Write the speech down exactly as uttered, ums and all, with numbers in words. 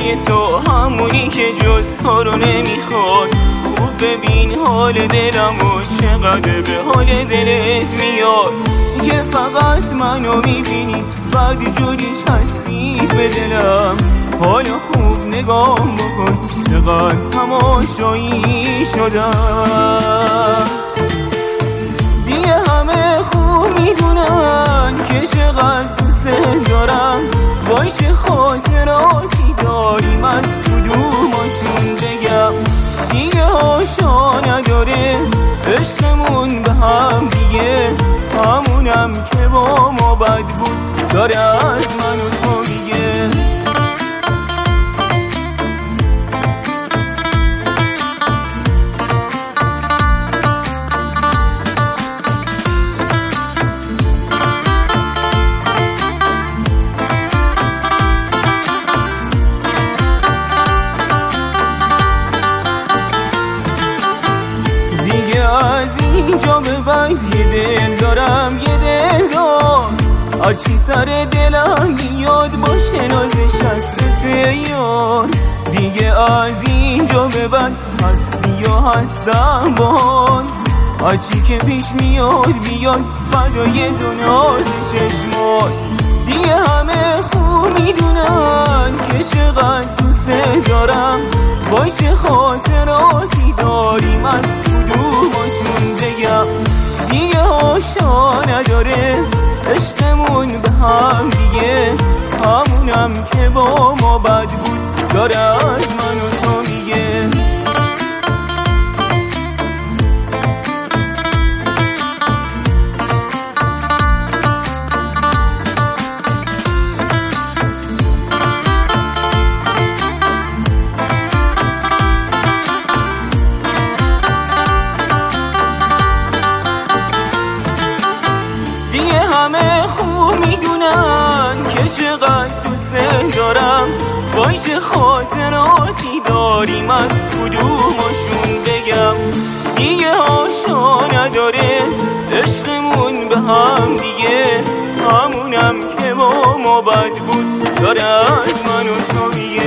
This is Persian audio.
چشمای تو همونی که جز تو رو نمیخواد. خوب ببین حال دلم و چقدر به حال دلت میاد که فقط منو میبینی بعد جوریش هستی به دلم. حالا خوب نگاه بکن چقدر تماشایی شدم. دیگه همه خوب میدونن که چقدر دوست دارم. وای چه خاطراتی داریم از کدوماشون بگم. دیگه هاشا نداره عشقمون به هم دیگه. همونم که با ما بد بود داره از من و تو میگه. از اینجا به بعد یه دل دارم یه دل دار. هرچی سر دلم بیاد باشه نازش هستت یار. دیگه از اینجا به بعد هستی و هستم بان. هرچی که پیش میاد بیاد فدای دو ناز چشمات. دیگه همه خوب میدونن که چقدر دوست دارم. وای چه خاطراتی داریم از کدوماشون بگم. دیگه هاشا نداره عشقمون به هم دیگه. همونم که با ما بد بود داره از من و تو میگه. دیگه همه خوب میدونن که چقدر دوست دارم. وای چه خاطراتی داریم از کدوماشون بگم. دیگه هاشا نداره عشقمون به هم دیگه. همونم که با ما بد بود داره از من و تو میگه.